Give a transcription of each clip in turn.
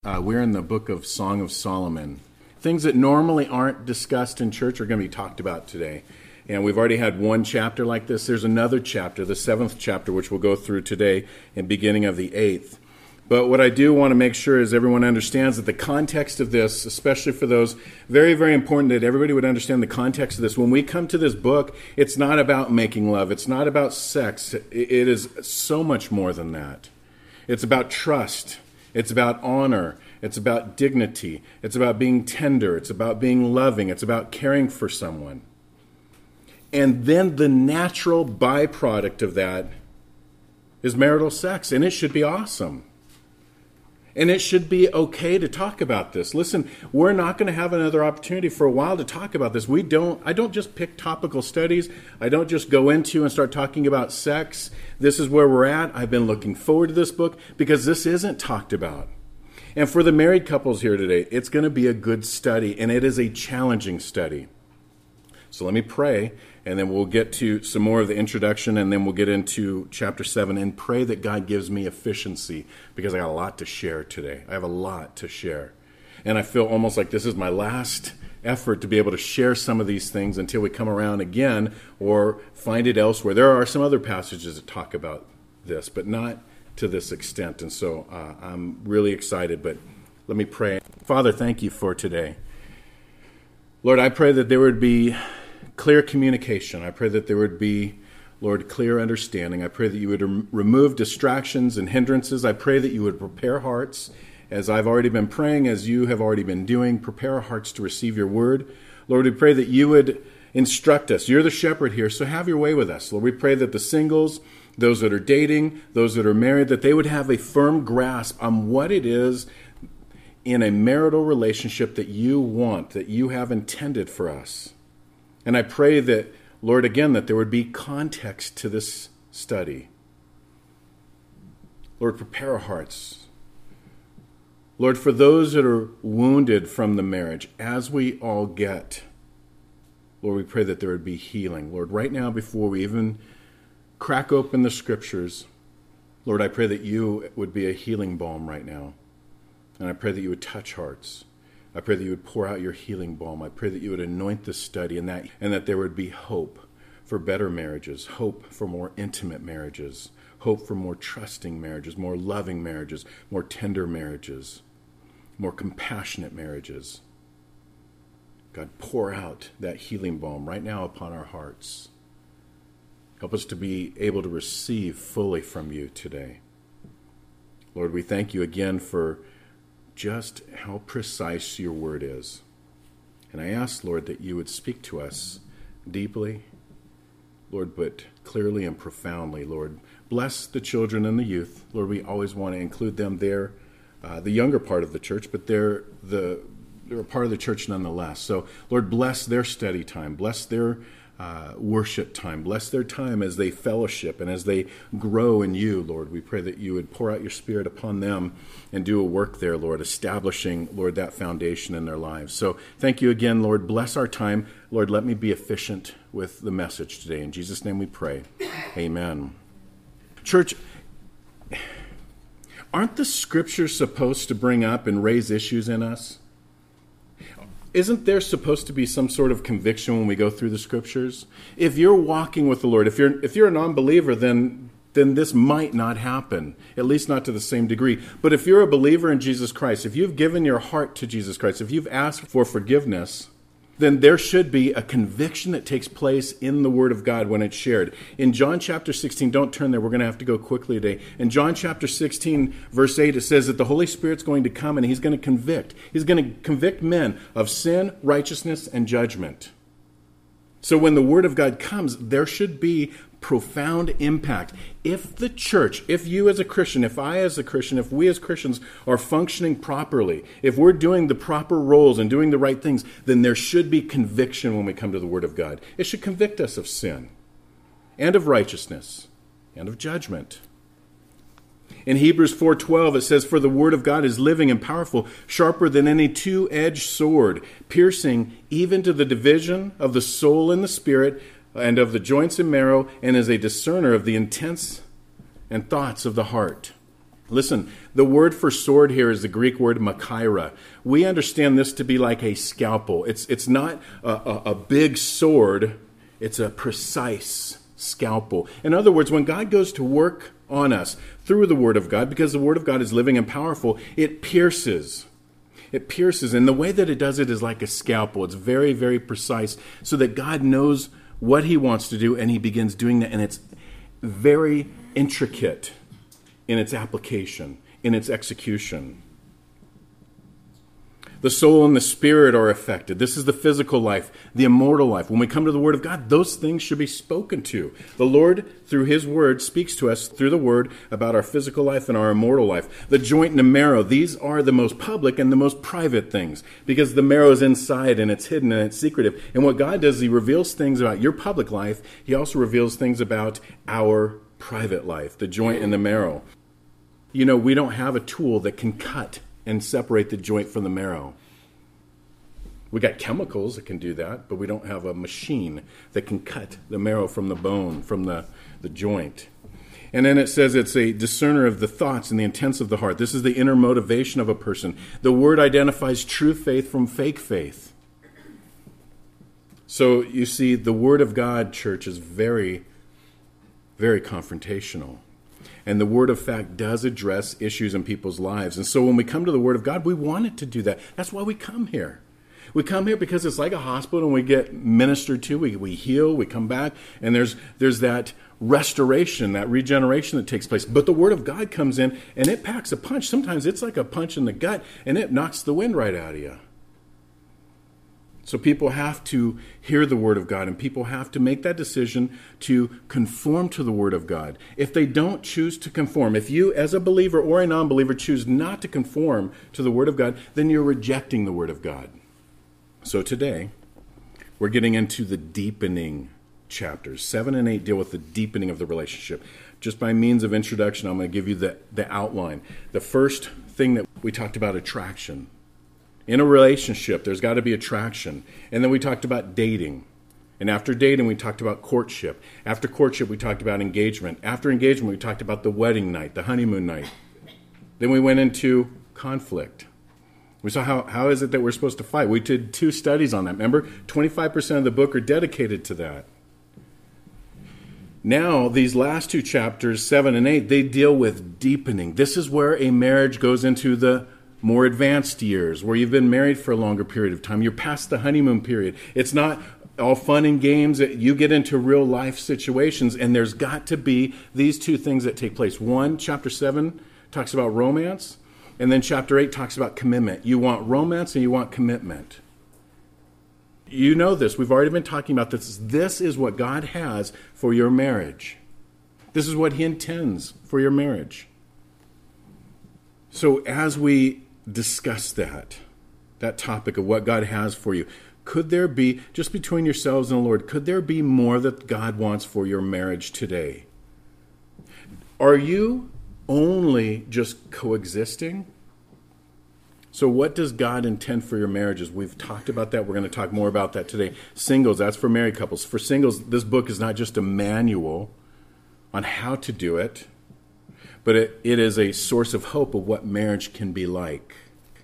We're in the book of Song of Solomon. Things that normally aren't discussed in church are going to be talked about today. And we've already had one chapter like this. There's another chapter, the 7th chapter, which we'll go through today and beginning of the 8th. But what I do want to make sure is everyone understands that the context of this, especially for those, very, very important that everybody would understand the context of this. When we come to this book, it's not about making love. It's not about sex. It is so much more than that. It's about trust. It's about honor. It's about dignity. It's about being tender. It's about being loving. It's about caring for someone. And then the natural byproduct of that is marital sex, and it should be awesome. And it should be okay to talk about this. Listen, we're not going to have another opportunity for a while to talk about this. I don't just pick topical studies. I don't just go into and start talking about sex. This is where we're at. I've been looking forward to this book because this isn't talked about. And for the married couples here today, it's going to be a good study, and it is a challenging study. So let me pray, and then we'll get to some more of the introduction, and then we'll get into chapter 7 and pray that God gives me efficiency because I got a lot to share today. I have a lot to share. And I feel almost like this is my last effort to be able to share some of these things until we come around again or find it elsewhere. There are some other passages that talk about this, but not to this extent. And so I'm really excited, but let me pray. Father, thank you for today. Lord, I pray that there would be clear communication. I pray that there would be, Lord, clear understanding. I pray that you would remove distractions and hindrances. I pray that you would prepare hearts, as I've already been praying, as you have already been doing. Prepare our hearts to receive your word. Lord, we pray that you would instruct us. You're the shepherd here, so have your way with us. Lord, we pray that the singles, those that are dating, those that are married, that they would have a firm grasp on what it is in a marital relationship that you want, that you have intended for us. And I pray that, Lord, again, that there would be context to this study. Lord, prepare our hearts. Lord, for those that are wounded from the marriage, as we all get, Lord, we pray that there would be healing. Lord, right now, before we even crack open the scriptures, Lord, I pray that you would be a healing balm right now. And I pray that you would touch hearts. I pray that you would pour out your healing balm. I pray that you would anoint this study and that there would be hope for better marriages, hope for more intimate marriages, hope for more trusting marriages, more loving marriages, more tender marriages, more compassionate marriages. God, pour out that healing balm right now upon our hearts. Help us to be able to receive fully from you today. Lord, we thank you again for just how precise your word is. And I ask, Lord, that you would speak to us deeply, Lord, but clearly and profoundly, Lord. Bless the children and the youth. Lord, we always want to include them there, the younger part of the church, but they're a part of the church nonetheless. So, Lord, bless their study time. Bless their worship time. Bless their time as they fellowship and as they grow in you, Lord. We pray that you would pour out your Spirit upon them and do a work there, Lord, establishing, Lord, that foundation in their lives. So thank you again, Lord. Bless our time. Lord, let me be efficient with the message today. In Jesus' name we pray. Amen. Church, aren't the scriptures supposed to bring up and raise issues in us? Isn't there supposed to be some sort of conviction when we go through the scriptures? If you're walking with the Lord, if you're a non-believer, then this might not happen, at least not to the same degree. But if you're a believer in Jesus Christ, if you've given your heart to Jesus Christ, if you've asked for forgiveness, then there should be a conviction that takes place in the Word of God when it's shared. In John chapter 16, don't turn there, we're going to have to go quickly today. In John chapter 16, verse 8, it says that the Holy Spirit's going to come and he's going to convict. He's going to convict men of sin, righteousness, and judgment. So when the Word of God comes, there should be profound impact. If the church, if you as a Christian, if I as a Christian, if we as Christians are functioning properly, if we're doing the proper roles and doing the right things, then there should be conviction when we come to the Word of God. It should convict us of sin and of righteousness and of judgment. In Hebrews 4:12, it says, "For the word of God is living and powerful, sharper than any two-edged sword, piercing even to the division of the soul and the spirit, and of the joints and marrow, and is a discerner of the intents and thoughts of the heart." Listen, the word for sword here is the Greek word makaira. We understand this to be like a scalpel. It's not a big sword. It's a precise scalpel. In other words, when God goes to work on us through the Word of God, because the Word of God is living and powerful, it pierces. It pierces. And the way that it does it is like a scalpel. It's very, very precise so that God knows what he wants to do, and he begins doing that. And it's very intricate in its application, in its execution. The soul and the spirit are affected. This is the physical life, the immortal life. When we come to the Word of God, those things should be spoken to. The Lord, through his Word, speaks to us through the Word about our physical life and our immortal life. The joint and the marrow, these are the most public and the most private things, because the marrow is inside and it's hidden and it's secretive. And what God does is he reveals things about your public life. He also reveals things about our private life, the joint and the marrow. You know, we don't have a tool that can cut and separate the joint from the marrow. We got chemicals that can do that, but we don't have a machine that can cut the marrow from the bone, from the joint. And then it says it's a discerner of the thoughts and the intents of the heart. This is the inner motivation of a person. The Word identifies true faith from fake faith. So you see, the Word of God, church, is very, very confrontational. And the Word of fact does address issues in people's lives. And so when we come to the Word of God, we want it to do that. That's why we come here. We come here because it's like a hospital and we get ministered to. We heal, we come back, and there's that restoration, that regeneration that takes place. But the Word of God comes in and it packs a punch. Sometimes it's like a punch in the gut and it knocks the wind right out of you. So people have to hear the Word of God, and people have to make that decision to conform to the Word of God. If they don't choose to conform, if you as a believer or a non-believer choose not to conform to the Word of God, then you're rejecting the Word of God. So today, we're getting into the deepening chapters. 7 and 8 deal with the deepening of the relationship. Just by means of introduction, I'm going to give you the outline. The first thing that we talked about, attraction. In a relationship, there's got to be attraction. And then we talked about dating. And after dating, we talked about courtship. After courtship, we talked about engagement. After engagement, we talked about the wedding night, the honeymoon night. Then we went into conflict. We saw how is it that we're supposed to fight. We did 2 studies on that. Remember, 25% of the book are dedicated to that. Now, these last 2 chapters, 7 and 8, they deal with deepening. This is where a marriage goes into the more advanced years, where you've been married for a longer period of time. You're past the honeymoon period. It's not all fun and games. You get into real life situations, and there's got to be these 2 things that take place. 1, chapter 7 talks about romance, and then chapter 8 talks about commitment. You want romance and you want commitment. You know this. We've already been talking about this. This is what God has for your marriage. This is what he intends for your marriage. So as we discuss that topic of what God has for you, could there be, just between yourselves and the Lord, could there be more that God wants for your marriage today? Are you only just coexisting? So what does God intend for your marriages? We've talked about that. We're going to talk more about that today. Singles, that's for married couples. For singles, this book is not just a manual on how to do it, but it is a source of hope of what marriage can be like.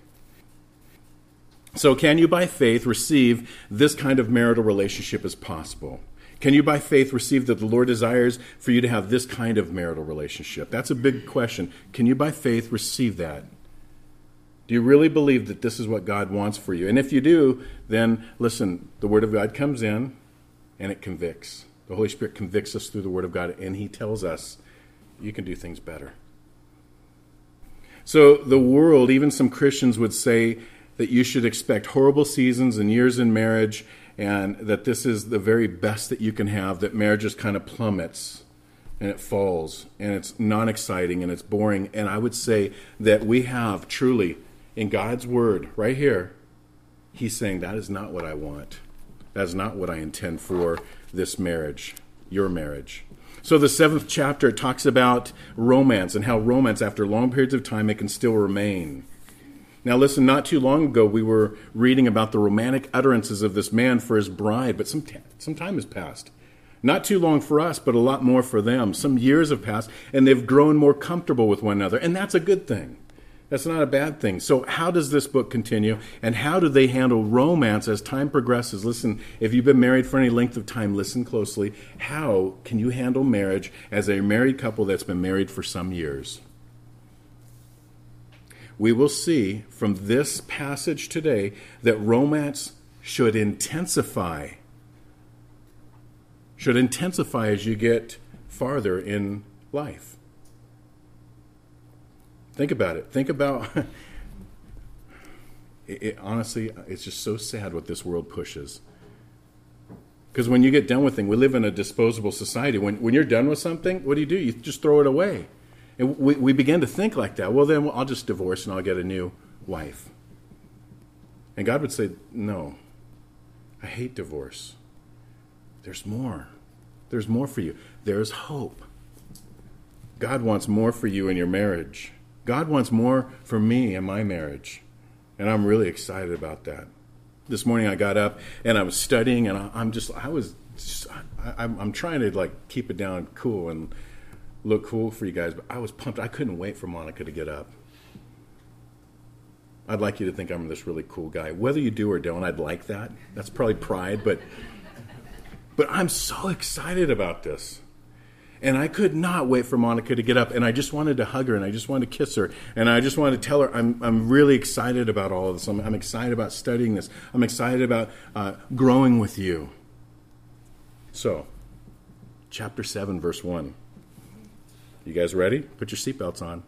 So can you by faith receive this kind of marital relationship as possible? Can you by faith receive that the Lord desires for you to have this kind of marital relationship? That's a big question. Can you by faith receive that? Do you really believe that this is what God wants for you? And if you do, then listen, the Word of God comes in and it convicts. The Holy Spirit convicts us through the Word of God, and he tells us you can do things better. So the world, even some Christians would say that you should expect horrible seasons and years in marriage, and that this is the very best that you can have, that marriage just kind of plummets and it falls and it's non-exciting and it's boring. And I would say that we have truly in God's Word right here, he's saying that is not what I want. That is not what I intend for this marriage, your marriage. So the 7th chapter talks about romance and how romance, after long periods of time, it can still remain. Now listen, not too long ago we were reading about the romantic utterances of this man for his bride, but some time has passed. Not too long for us, but a lot more for them. Some years have passed, and they've grown more comfortable with one another, and that's a good thing. That's not a bad thing. So how does this book continue, and how do they handle romance as time progresses? Listen, if you've been married for any length of time, listen closely. How can you handle marriage as a married couple that's been married for some years? We will see from this passage today that romance should intensify as you get farther in life. Think about it. Think about it. Honestly, it's just so sad what this world pushes. Because when you get done with things, we live in a disposable society. When you're done with something, what do? You just throw it away. And we begin to think like that. Well, then I'll just divorce and I'll get a new wife. And God would say, no, I hate divorce. There's more. There's more for you. There's hope. God wants more for you in your marriage. God wants more for me in my marriage. And I'm really excited about that. This morning I got up and I was studying, and I'm trying to keep it down cool and look cool for you guys, but I was pumped. I couldn't wait for Monica to get up. I'd like you to think I'm this really cool guy. Whether you do or don't, I'd like that. That's probably pride, but I'm so excited about this. And I could not wait for Monica to get up, and I just wanted to hug her, and I just wanted to kiss her, and I just wanted to tell her I'm really excited about all of this. I'm excited about studying this. I'm excited about growing with you. So, chapter 7, verse 1. You guys ready? Put your seatbelts on.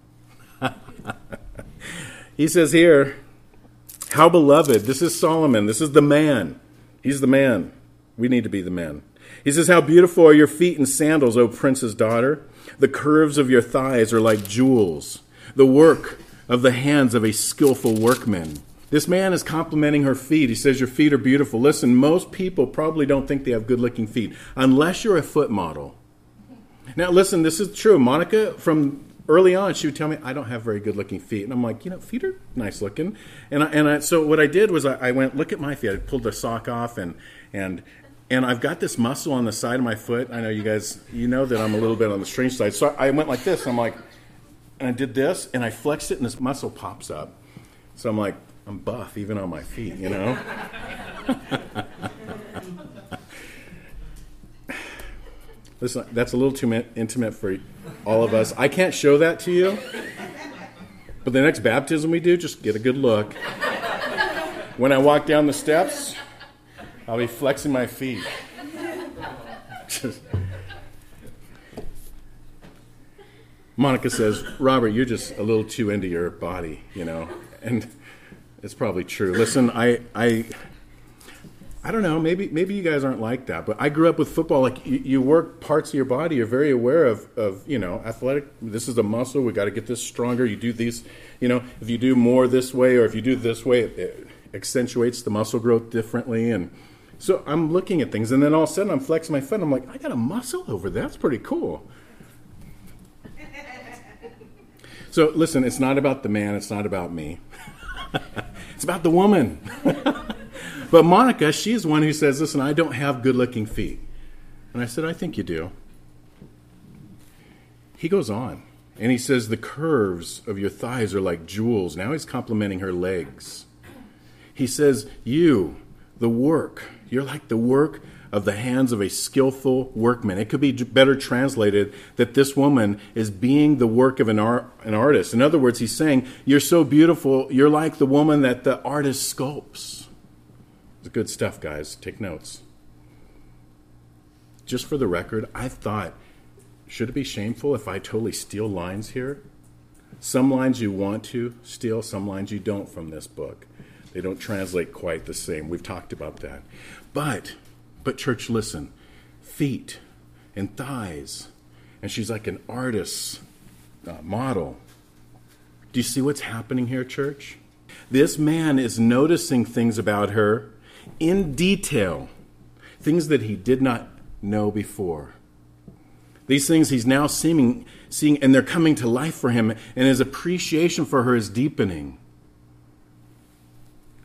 He says here, how beloved, this is Solomon, this is the man. He's the man. We need to be the men. He says, how beautiful are your feet in sandals, O prince's daughter. The curves of your thighs are like jewels, the work of the hands of a skillful workman. This man is complimenting her feet. He says, your feet are beautiful. Listen, most people probably don't think they have good-looking feet, unless you're a foot model. Now, listen, this is true. Monica, from early on, she would tell me, I don't have very good-looking feet. And I'm like, feet are nice-looking. So what I did was I went, look at my feet. I pulled the sock off, and I've got this muscle on the side of my foot. I know you guys, you know that I'm a little bit on the strange side. So I went like this. I'm like, and I did this, and I flexed it, and this muscle pops up. So I'm like, I'm buff even on my feet, Listen, that's a little too intimate for all of us. I can't show that to you. But the next baptism we do, just get a good look. When I walk down the steps, I'll be flexing my feet. Monica says, Robert, you're just a little too into your body, And it's probably true. Listen, I don't know, maybe you guys aren't like that, but I grew up with football. Like, you work parts of your body, you're very aware of athletic, this is a muscle, we got to get this stronger, you do these, if you do more this way, or if you do this way, it accentuates the muscle growth differently. And so I'm looking at things, and then all of a sudden I'm flexing my foot, and I'm like, I got a muscle over there, that's pretty cool. So listen, it's not about the man, it's not about me. It's about the woman. But Monica, she's one who says, listen, I don't have good-looking feet. And I said, I think you do. He goes on, and he says, the curves of your thighs are like jewels. Now he's complimenting her legs. He says, you're like the work of the hands of a skillful workman. It could be better translated that this woman is being the work of an artist. In other words, he's saying, you're so beautiful, you're like the woman that the artist sculpts. It's good stuff, guys. Take notes. Just for the record, I thought, should it be shameful if I totally steal lines here? Some lines you want to steal, some lines you don't from this book. They don't translate quite the same. We've talked about that. But church, listen. Feet and thighs. And she's like an artist's model. Do you see what's happening here, church? This man is noticing things about her in detail, things that he did not know before. These things he's now seeing, and they're coming to life for him, and his appreciation for her is deepening.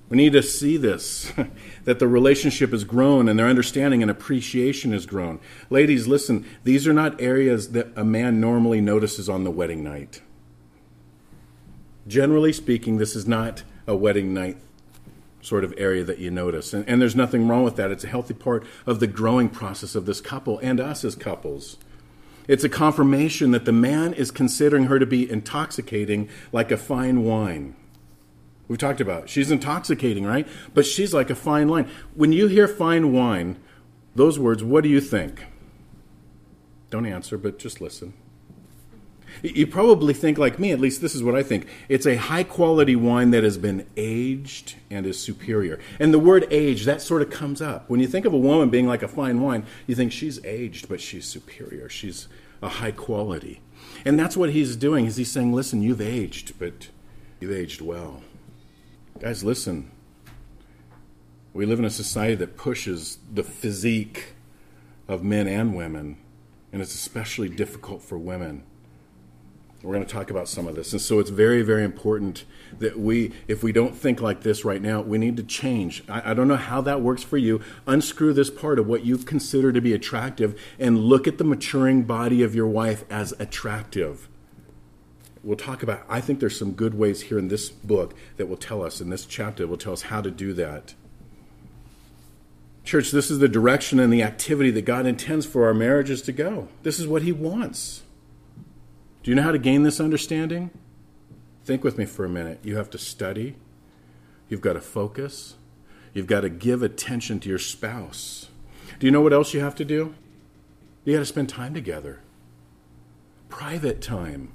We need to see this, that the relationship has grown and their understanding and appreciation has grown. Ladies, listen, these are not areas that a man normally notices on the wedding night. Generally speaking, this is not a wedding night sort of area that you notice. And there's nothing wrong with that. It's a healthy part of the growing process of this couple and us as couples. It's a confirmation that the man is considering her to be intoxicating like a fine wine. We've talked about it. She's intoxicating, right? But she's like a fine wine. When you hear fine wine, those words, what do you think? Don't answer, but just listen. You probably think like me, at least this is what I think. It's a high-quality wine that has been aged and is superior. And the word age, that sort of comes up. When you think of a woman being like a fine wine, you think she's aged, but she's superior. She's a high quality. And that's what he's doing, is he's saying, listen, you've aged, but you've aged well. Guys, listen. We live in a society that pushes the physique of men and women, and it's especially difficult for women. We're going to talk about some of this. And so it's very, very important that if we don't think like this right now, we need to change. I don't know how that works for you. Unscrew this part of what you consider to be attractive and look at the maturing body of your wife as attractive. We'll talk about, I think there's some good ways here in this book that will tell us, in this chapter, will tell us how to do that. Church, this is the direction and the activity that God intends for our marriages to go. This is what he wants. Do you know how to gain this understanding? Think with me for a minute. You have to study. You've got to focus. You've got to give attention to your spouse. Do you know what else you have to do? You got to spend time together. Private time.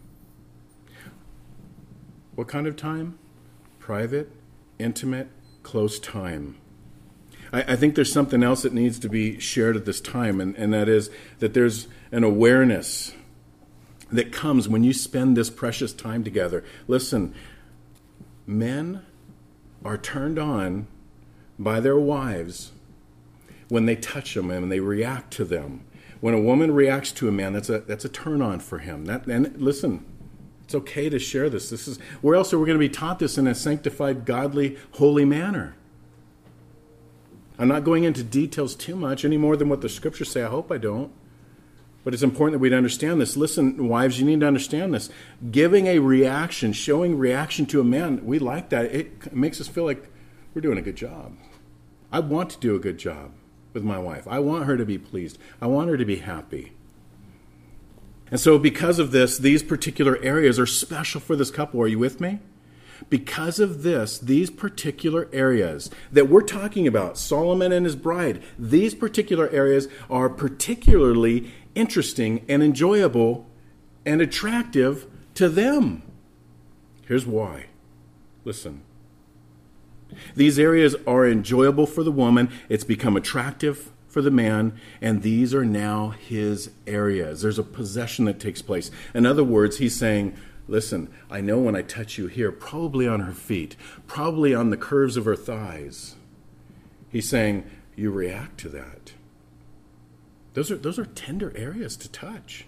What kind of time? Private, intimate, close time. I think there's something else that needs to be shared at this time, and that is that there's an awareness that comes when you spend this precious time together. Listen, men are turned on by their wives when they touch them and they react to them. When a woman reacts to a man, that's a turn on for him. And listen, it's okay to share this. This is where else are we going to be taught this in a sanctified, godly, holy manner? I'm not going into details too much, any more than what the scriptures say. I hope I don't. But it's important that we'd understand this. Listen, wives, you need to understand this. Giving a reaction, showing reaction to a man, we like that. It makes us feel like we're doing a good job. I want to do a good job with my wife. I want her to be pleased. I want her to be happy. And so because of this, these particular areas are special for this couple. Are you with me? Because of this, these particular areas that we're talking about, Solomon and his bride, these particular areas are particularly interesting and enjoyable and attractive to them. Here's why. Listen. These areas are enjoyable for the woman. It's become attractive for the man, and these are now his areas. There's a possession that takes place. In other words, he's saying, listen, I know when I touch you here, probably on her feet, probably on the curves of her thighs. He's saying, you react to that. Those are tender areas to touch.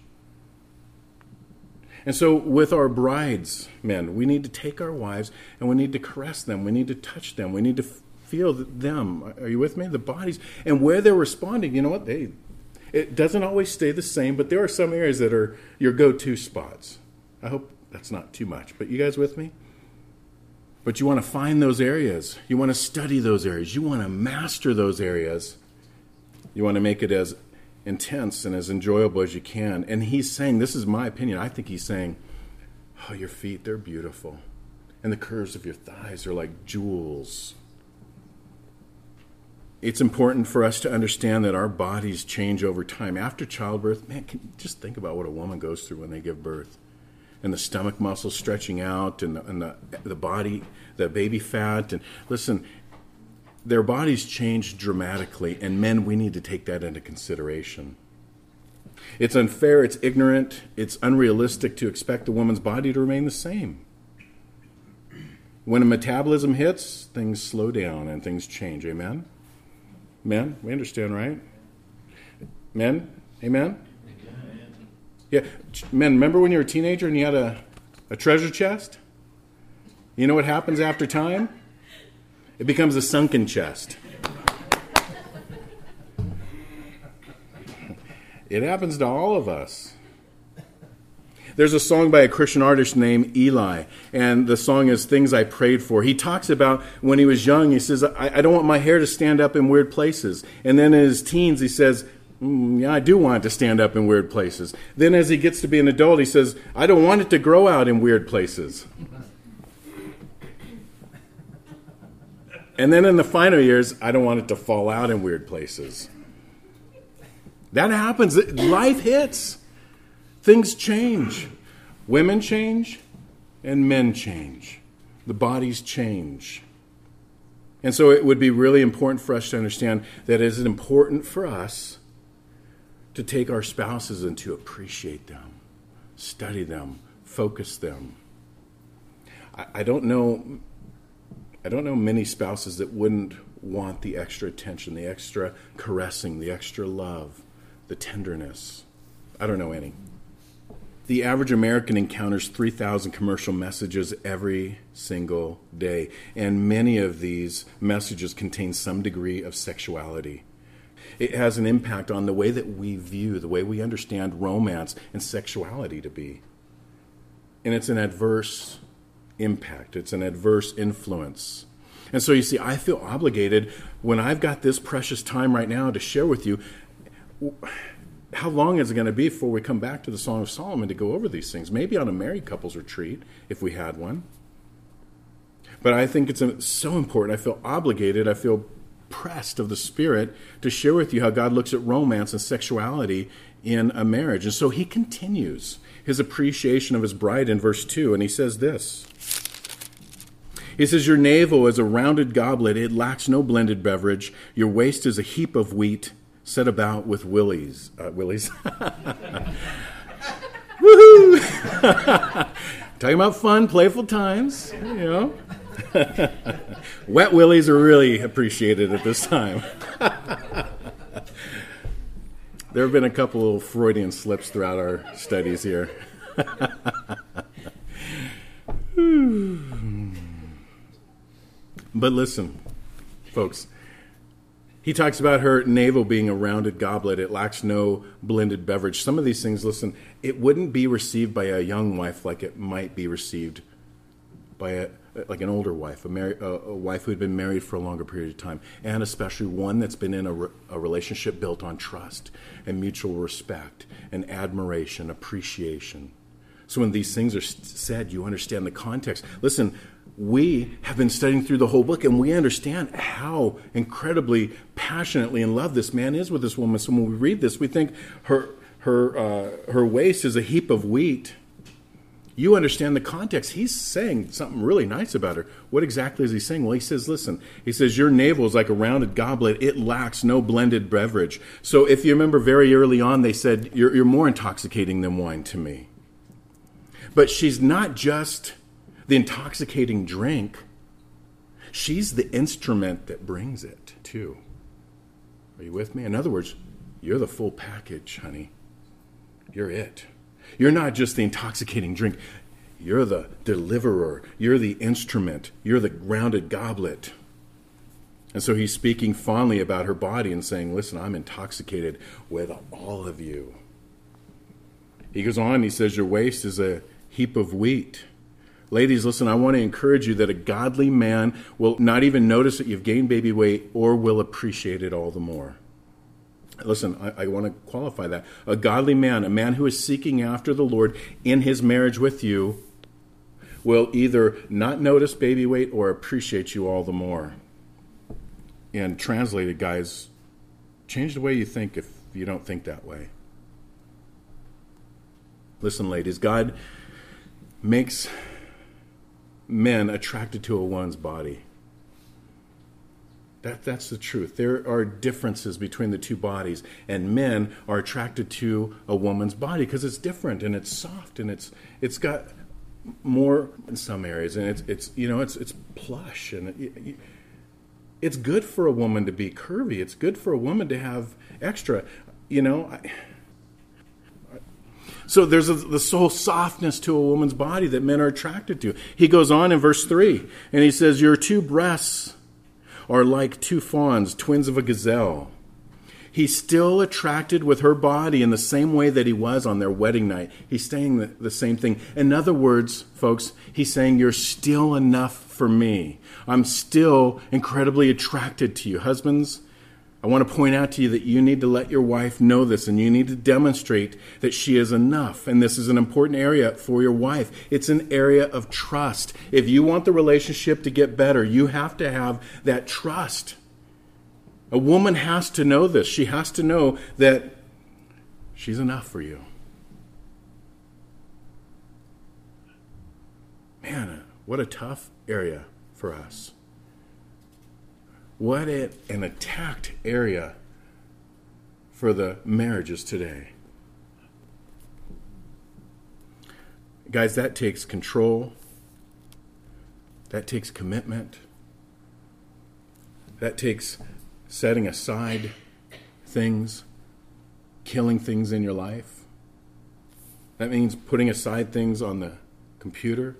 And so with our brides, men, we need to take our wives and we need to caress them. We need to touch them. We need to feel them. Are you with me? The bodies. And where they're responding, you know what? It doesn't always stay the same, but there are some areas that are your go-to spots. I hope that's not too much, but you guys with me? But you want to find those areas. You want to study those areas. You want to master those areas. You want to make it as intense and as enjoyable as you can. And he's saying, this is my opinion, I think he's saying, oh, your feet, they're beautiful. And the curves of your thighs are like jewels. It's important for us to understand that our bodies change over time. After childbirth, man, just think about what a woman goes through when they give birth. And the stomach muscles stretching out and the body, the baby fat. And listen, their bodies change dramatically. And men, we need to take that into consideration. It's unfair, it's ignorant, it's unrealistic to expect a woman's body to remain the same. When a metabolism hits, things slow down and things change. Amen? Men, we understand, right? Men, amen? Yeah, men, remember when you were a teenager and you had a treasure chest? You know what happens after time? It becomes a sunken chest. It happens to all of us. There's a song by a Christian artist named Eli, and the song is Things I Prayed For. He talks about when he was young, he says, I don't want my hair to stand up in weird places. And then in his teens, he says, yeah, I do want it to stand up in weird places. Then as he gets to be an adult, he says, I don't want it to grow out in weird places. And then in the final years, I don't want it to fall out in weird places. That happens. Life hits. Things change. Women change and men change. The bodies change. And so it would be really important for us to understand that it is important for us to take our spouses and to appreciate them, study them, focus them. I don't know many spouses that wouldn't want the extra attention, the extra caressing, the extra love, the tenderness. I don't know any. The average American encounters 3,000 commercial messages every single day, and many of these messages contain some degree of sexuality. It has an impact on the way that we view, the way we understand romance and sexuality to be. And it's an adverse impact. It's an adverse influence. And so you see, I feel obligated when I've got this precious time right now to share with you. How long is it going to be before we come back to the Song of Solomon to go over these things? Maybe on a married couples retreat, if we had one. But I think it's so important. I feel obligated. I feel pressed of the Spirit to share with you how God looks at romance and sexuality in a marriage. And so he continues his appreciation of his bride in verse 2, and he says this. He says, your navel is a rounded goblet. It lacks no blended beverage. Your waist is a heap of wheat set about with willies. Willies. Woohoo! Talking about fun, playful times, you know. Wet willies are really appreciated at this time. There have been a couple of Freudian slips throughout our studies here. But listen, folks. He talks about her navel being a rounded goblet. It lacks no blended beverage. Some of these things, listen, it wouldn't be received by a young wife like it might be received by an older wife, a wife who had been married for a longer period of time, and especially one that's been in a relationship built on trust and mutual respect and admiration, appreciation. So when these things are said, you understand the context. Listen, we have been studying through the whole book, and we understand how incredibly passionately in love this man is with this woman. So when we read this, we think her waist is a heap of wheat. You understand the context. He's saying something really nice about her. What exactly is he saying? Well, he says, listen, he says, your navel is like a rounded goblet. It lacks no blended beverage. So if you remember very early on, they said, you're more intoxicating than wine to me. But she's not just the intoxicating drink. She's the instrument that brings it, too. Are you with me? In other words, you're the full package, honey. You're it. You're not just the intoxicating drink. You're the deliverer. You're the instrument. You're the rounded goblet. And so he's speaking fondly about her body and saying, listen, I'm intoxicated with all of you. He goes on, he says, your waist is a heap of wheat. Ladies, listen, I want to encourage you that a godly man will not even notice that you've gained baby weight or will appreciate it all the more. Listen, I want to qualify that. A godly man, a man who is seeking after the Lord in his marriage with you, will either not notice baby weight or appreciate you all the more. And translated, guys, change the way you think if you don't think that way. Listen, ladies, God makes men attracted to a woman's body. That's the truth. There are differences between the two bodies, and men are attracted to a woman's body because it's different and it's soft and it's got more in some areas, and it's plush, and it's good for a woman to be curvy. It's good for a woman to have extra, So there's this whole softness to a woman's body that men are attracted to. He goes on in verse 3, and he says, your two breasts are like two fawns, twins of a gazelle. He's still attracted with her body in the same way that he was on their wedding night. He's saying the same thing. In other words, folks, he's saying, you're still enough for me. I'm still incredibly attracted to you. Husbands, I want to point out to you that you need to let your wife know this, and you need to demonstrate that she is enough. And this is an important area for your wife. It's an area of trust. If you want the relationship to get better, you have to have that trust. A woman has to know this. She has to know that she's enough for you. Man, what a tough area for us. What an attacked area for the marriages today. Guys, that takes control. That takes commitment. That takes setting aside things, killing things in your life. That means putting aside things on the computer.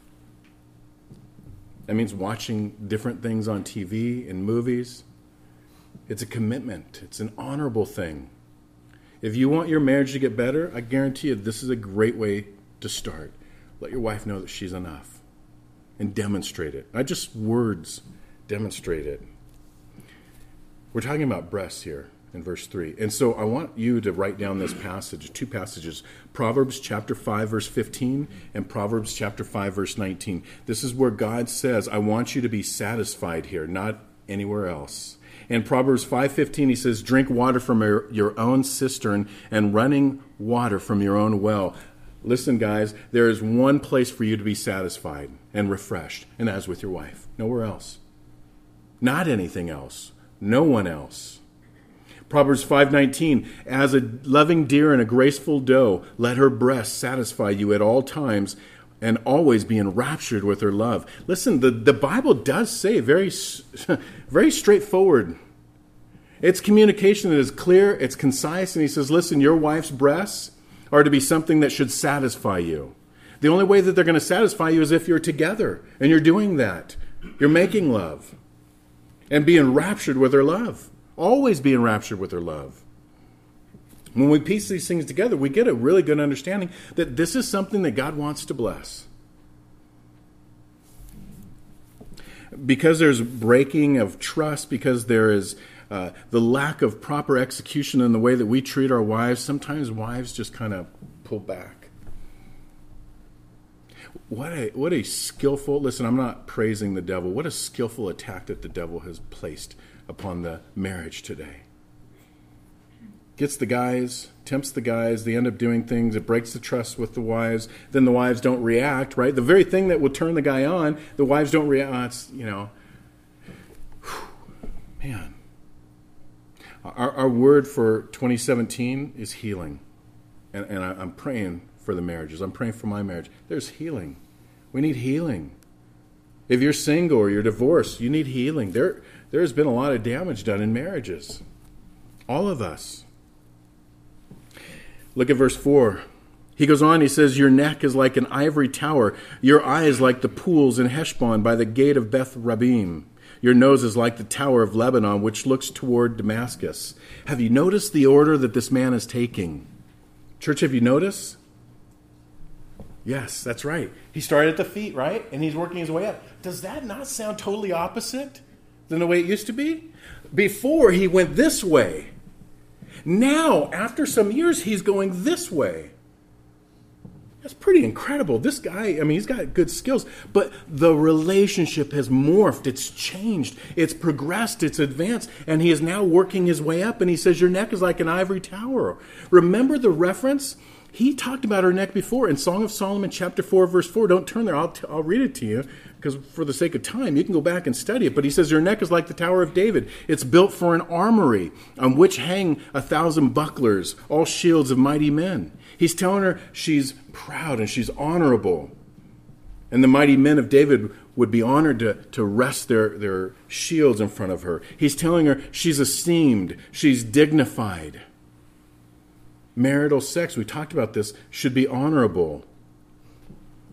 That means watching different things on TV and movies. It's a commitment. It's an honorable thing. If you want your marriage to get better, I guarantee you this is a great way to start. Let your wife know that she's enough and demonstrate it. Not just words, demonstrate it. We're talking about breasts here in verse 3. And so I want you to write down this passage, two passages, Proverbs chapter 5, verse 15, and Proverbs chapter 5, verse 19. This is where God says, I want you to be satisfied here, not anywhere else. In Proverbs 5:15, he says, drink water from your own cistern and running water from your own well. Listen, guys, there is one place for you to be satisfied and refreshed, and that is with your wife. Nowhere else. Not anything else. No one else. Proverbs 5:19, as a loving deer and a graceful doe, let her breast satisfy you at all times and always be enraptured with her love. Listen, the Bible does say very, very straightforward. It's communication that is clear, it's concise, and he says, listen, your wife's breasts are to be something that should satisfy you. The only way that they're going to satisfy you is if you're together and you're doing that. You're making love. And be enraptured with her love. Always be enraptured with her love. When we piece these things together, we get a really good understanding that this is something that God wants to bless. Because there's breaking of trust, because there is the lack of proper execution in the way that we treat our wives, sometimes wives just kind of pull back. What a skillful, listen, I'm not praising the devil. What a skillful attack that the devil has placed upon the marriage today. Gets the guys, tempts the guys, they end up doing things, it breaks the trust with the wives, then the wives don't react, right? The very thing that would turn the guy on, the wives don't react, man. Our word for 2017 is healing. And I'm praying for the marriages. I'm praying for my marriage. There's healing. We need healing. If you're single or you're divorced, you need healing. There has been a lot of damage done in marriages. All of us. Look at verse 4. He goes on, he says, your neck is like an ivory tower. Your eyes like the pools in Heshbon by the gate of Beth Rabbim. Your nose is like the tower of Lebanon, which looks toward Damascus. Have you noticed the order that this man is taking? Church, have you noticed? Yes, that's right. He started at the feet, right? And he's working his way up. Does that not sound totally opposite than the way it used to be? Before, he went this way. Now, after some years, he's going this way. That's pretty incredible. This guy, he's got good skills, but the relationship has morphed. It's changed. It's progressed. It's advanced. And he is now working his way up. And he says, your neck is like an ivory tower. Remember the reference? He talked about her neck before in Song of Solomon chapter 4, verse 4. Don't turn there. I'll read it to you because for the sake of time, you can go back and study it. But he says, your neck is like the Tower of David. It's built for an armory on which hang 1,000 bucklers, all shields of mighty men. He's telling her she's proud and she's honorable. And the mighty men of David would be honored to rest their shields in front of her. He's telling her she's esteemed, she's dignified. Marital sex, we talked about this, should be honorable.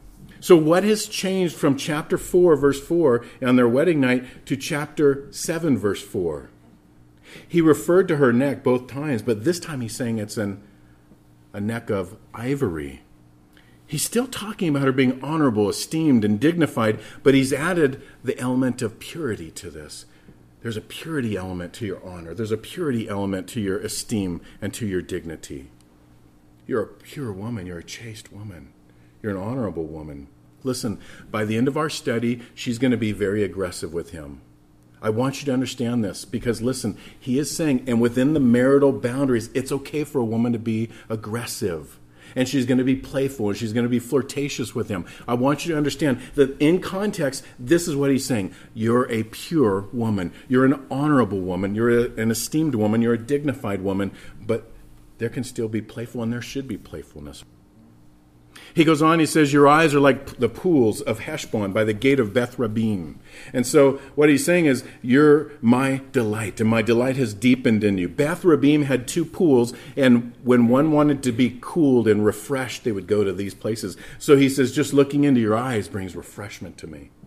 So what has changed from chapter 4, verse 4, on their wedding night, to chapter 7, verse 4? He referred to her neck both times, but this time he's saying it's a neck of ivory. He's still talking about her being honorable, esteemed, and dignified, but he's added the element of purity to this. There's a purity element to your honor. There's a purity element to your esteem and to your dignity. You're a pure woman. You're a chaste woman. You're an honorable woman. Listen, by the end of our study, she's going to be very aggressive with him. I want you to understand this because, listen, he is saying, and within the marital boundaries, it's okay for a woman to be aggressive. And she's going to be playful, and she's going to be flirtatious with him. I want you to understand that in context, this is what he's saying. You're a pure woman. You're an honorable woman. You're an esteemed woman. You're a dignified woman. But there can still be playful, and there should be playfulness. He goes on, he says, your eyes are like the pools of Heshbon by the gate of Beth Rabim. And so what he's saying is, you're my delight, and my delight has deepened in you. Beth Rabim had 2 pools, and when one wanted to be cooled and refreshed, they would go to these places. So he says, just looking into your eyes brings refreshment to me.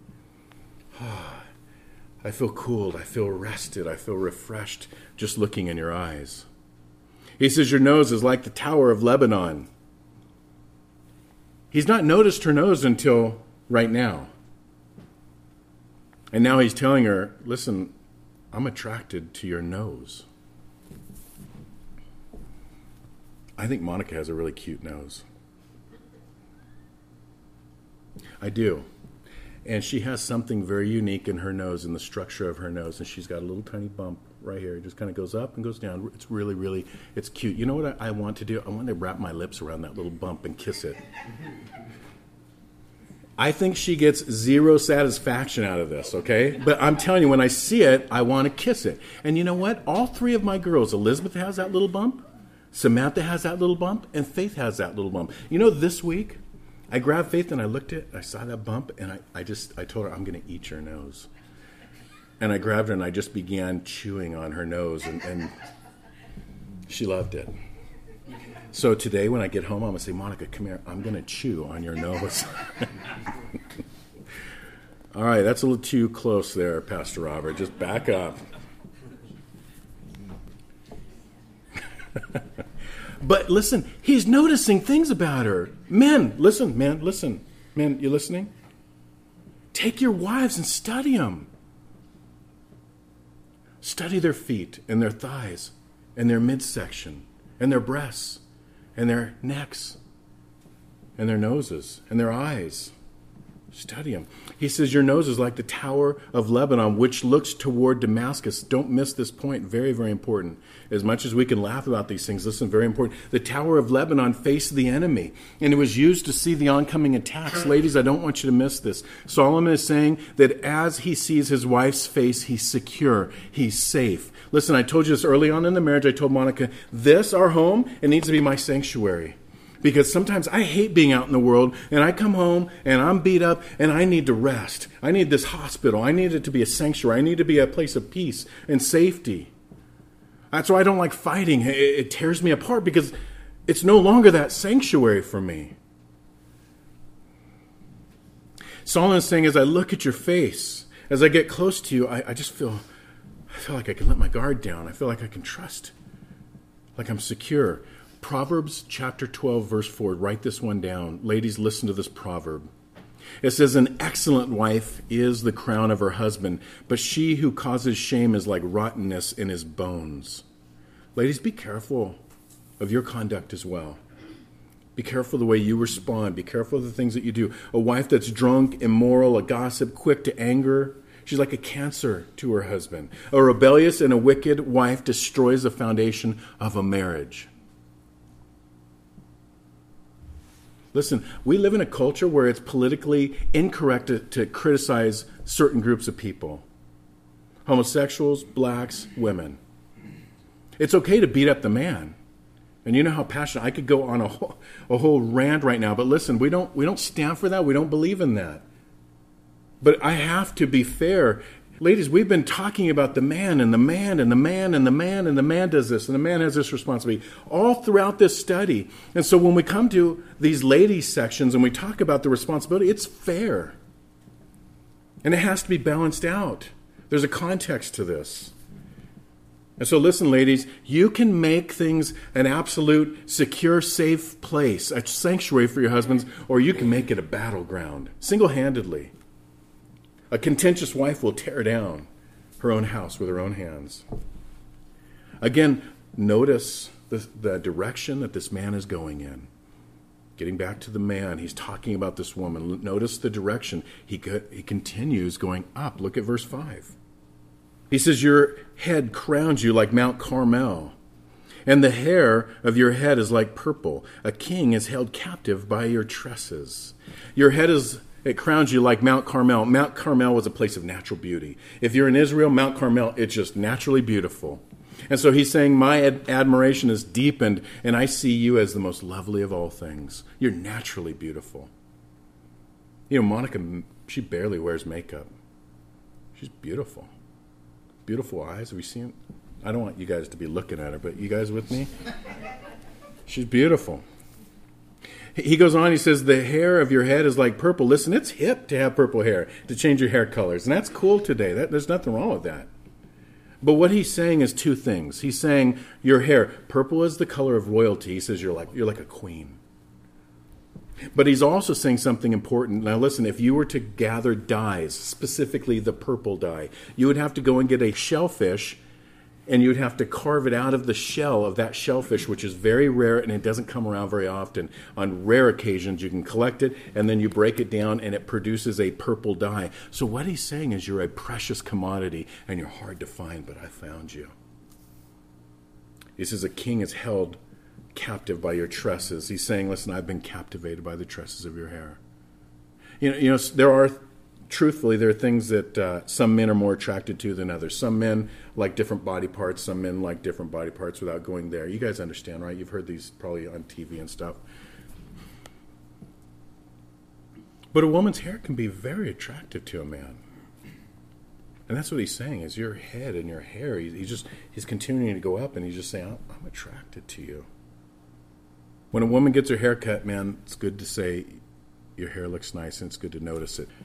I feel cooled, I feel rested, I feel refreshed just looking in your eyes. He says, your nose is like the tower of Lebanon. He's not noticed her nose until right now. And now he's telling her, listen, I'm attracted to your nose. I think Monica has a really cute nose. I do. And she has something very unique in her nose, in the structure of her nose. And she's got a little tiny bump right here. It just kind of goes up and goes down. It's really, really, it's cute. You know what I want to do? I want to wrap my lips around that little bump and kiss it. I think she gets zero satisfaction out of this, okay? But I'm telling you, when I see it, I want to kiss it. And you know what? All 3 of my girls, Elizabeth has that little bump, Samantha has that little bump, and Faith has that little bump. You know, this week, I grabbed Faith and I looked at it, I saw that bump, and I told her, I'm going to eat your nose. And I grabbed her and I just began chewing on her nose, and she loved it. So today when I get home, I'm going to say, Monica, come here. I'm going to chew on your nose. All right, that's a little too close there, Pastor Robert. Just back up. But listen, he's noticing things about her. Men, listen. Men, you listening? Take your wives and study them. Study their feet and their thighs and their midsection and their breasts and their necks and their noses and their eyes. Study them. He says, your nose is like the tower of Lebanon, which looks toward Damascus. Don't miss this point. Very, very important. As much as we can laugh about these things, listen, very important. The tower of Lebanon faced the enemy, and it was used to see the oncoming attacks. Ladies, I don't want you to miss this. Solomon is saying that as he sees his wife's face, he's secure. He's safe. Listen, I told you this early on in the marriage. I told Monica, this, our home, it needs to be my sanctuary. Because sometimes I hate being out in the world, and I come home, and I'm beat up, and I need to rest. I need this hospital. I need it to be a sanctuary. I need to be a place of peace and safety. That's why I don't like fighting. It tears me apart because it's no longer that sanctuary for me. Solomon is saying, as I look at your face, as I get close to you, I just feel like I can let my guard down. I feel like I can trust, like I'm secure. Proverbs chapter 12, verse 4. Write this one down. Ladies, listen to this proverb. It says, an excellent wife is the crown of her husband, but she who causes shame is like rottenness in his bones. Ladies, be careful of your conduct as well. Be careful the way you respond. Be careful of the things that you do. A wife that's drunk, immoral, a gossip, quick to anger, she's like a cancer to her husband. A rebellious and a wicked wife destroys the foundation of a marriage. Listen, we live in a culture where it's politically incorrect to criticize certain groups of people. Homosexuals, blacks, women. It's okay to beat up the man. And you know how passionate, I could go on a whole rant right now, but listen, we don't stand for that. We don't believe in that. But I have to be fair. Ladies, we've been talking about the man and the man and the man and the man and the man does this and the man has this responsibility all throughout this study. And so when we come to these ladies sections and we talk about the responsibility, it's fair. And it has to be balanced out. There's a context to this. And so listen, ladies, you can make things an absolute, secure, safe place, a sanctuary for your husbands, or you can make it a battleground, single-handedly. A contentious wife will tear down her own house with her own hands. Again, notice the direction that this man is going in. Getting back to the man, he's talking about this woman. Notice the direction. He continues going up. Look at verse 5. He says, your head crowns you like Mount Carmel, and the hair of your head is like purple. A king is held captive by your tresses. Your head it crowns you like Mount Carmel. Mount Carmel was a place of natural beauty. If you're in Israel, Mount Carmel, it's just naturally beautiful. And so he's saying, my admiration is deepened, and I see you as the most lovely of all things. You're naturally beautiful. You know, Monica, she barely wears makeup. She's beautiful. Beautiful eyes. Have you seen? I don't want you guys to be looking at her, but you guys with me? She's beautiful. He goes on, he says, the hair of your head is like purple. Listen, it's hip to have purple hair, to change your hair colors. And that's cool today. There's nothing wrong with that. But what he's saying is two things. He's saying your hair, purple is the color of royalty. He says you're like a queen. But he's also saying something important. Now listen, if you were to gather dyes, specifically the purple dye, you would have to go and get a shellfish, and you'd have to carve it out of the shell of that shellfish, which is very rare, and it doesn't come around very often. On rare occasions, you can collect it, and then you break it down, and it produces a purple dye. So what he's saying is you're a precious commodity, and you're hard to find, but I found you. He says a king is held captive by your tresses. He's saying, listen, I've been captivated by the tresses of your hair. You know, truthfully, there are things that some men are more attracted to than others. Some men like different body parts. Some men like different body parts without going there. You guys understand, right? You've heard these probably on TV and stuff. But a woman's hair can be very attractive to a man. And that's what he's saying, is your head and your hair. He's continuing to go up, and he's just saying, I'm attracted to you. When a woman gets her hair cut, man, it's good to say, your hair looks nice, and it's good to notice it.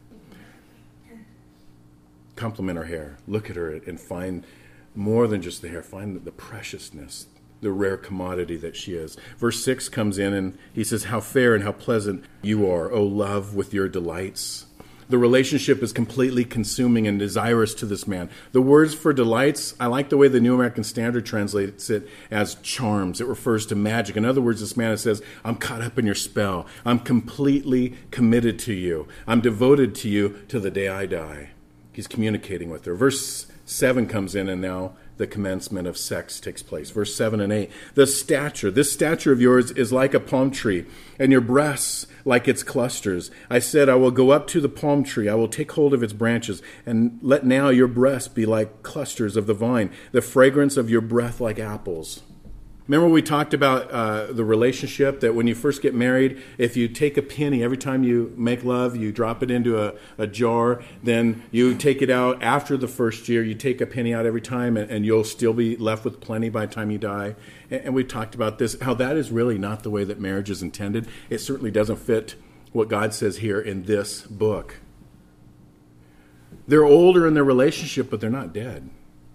Compliment her hair. Look at her and find more than just the hair. Find the preciousness, the rare commodity that she is. Verse 6 comes in and he says, how fair and how pleasant you are, O love, with your delights. The relationship is completely consuming and desirous to this man. The words for delights, I like the way the New American Standard translates it as charms. It refers to magic. In other words, this man says, I'm caught up in your spell. I'm completely committed to you. I'm devoted to you till the day I die. He's communicating with her. Verse 7 comes in, and now the commencement of sex takes place. Verse 7 and 8. This stature of yours is like a palm tree, and your breasts like its clusters. I said, I will go up to the palm tree. I will take hold of its branches, and let now your breasts be like clusters of the vine, the fragrance of your breath like apples. Remember we talked about the relationship, that when you first get married, if you take a penny, every time you make love, you drop it into a jar, then you take it out after the first year, you take a penny out every time, and you'll still be left with plenty by the time you die. And we talked about this, how that is really not the way that marriage is intended. It certainly doesn't fit what God says here in this book. They're older in their relationship, but they're not dead.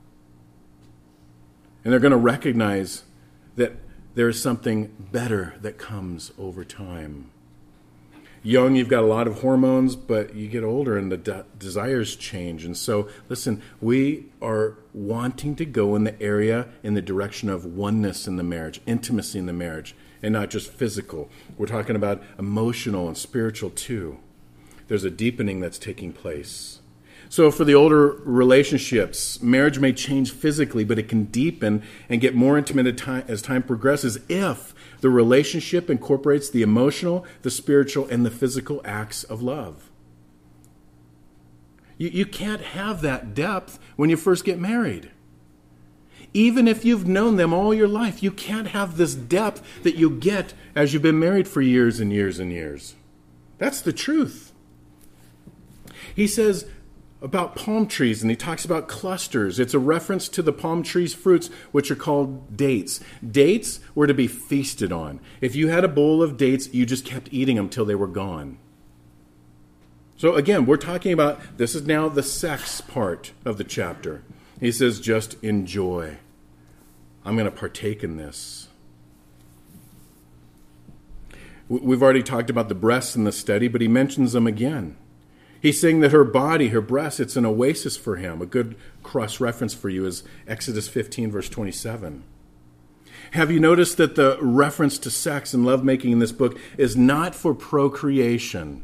And they're going to recognize that there is something better that comes over time. Young, you've got a lot of hormones, but you get older and the desires change. And so, listen, we are wanting to go in the area, in the direction of oneness in the marriage, intimacy in the marriage, and not just physical. We're talking about emotional and spiritual too. There's a deepening that's taking place. So for the older relationships, marriage may change physically, but it can deepen and get more intimate as time progresses if the relationship incorporates the emotional, the spiritual, and the physical acts of love. You can't have that depth when you first get married. Even if you've known them all your life, you can't have this depth that you get as you've been married for years and years and years. That's the truth. He says, about palm trees, and he talks about clusters. It's a reference to the palm tree's fruits, which are called dates. Dates were to be feasted on. If you had a bowl of dates, you just kept eating them till they were gone. So again, we're talking about, this is now the sex part of the chapter. He says, just enjoy. I'm going to partake in this. We've already talked about the breasts in the study, but he mentions them again. He's saying that her body, her breasts, it's an oasis for him. A good cross-reference for you is Exodus 15, verse 27. Have you noticed that the reference to sex and lovemaking in this book is not for procreation?